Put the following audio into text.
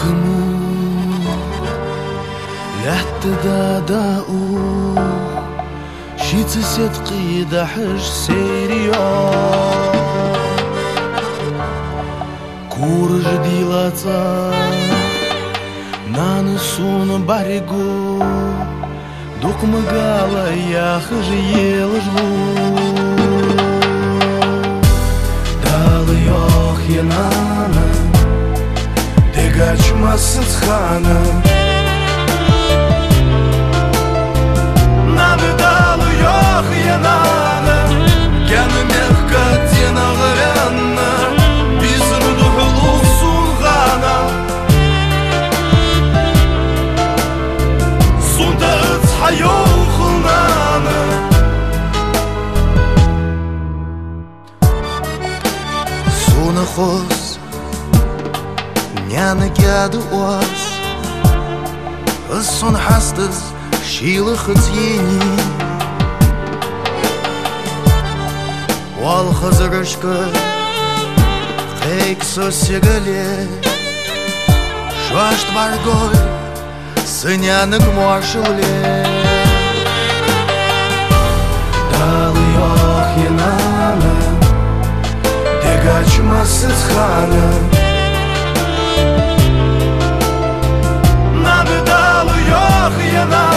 Kımı lehti dada'u Şitsi setqi dahish seriyo Kurj dilata Nani sun barigu Dukmagala yahj yelžlu Dali yoh yenana Degachmasız khana Nani dali yoh yenana Gani mehka tena gharana Bizrudu huluk sunghana Sunda hayo khulnana Suna khos Njana gjadu oas Sun hastas Shila khazjeni Wal khazarashka Khek so sigale Shwasht bargoy Sınyanık muaşule Dali yoh yenana Degachmasız khana Nani dali yoh yenana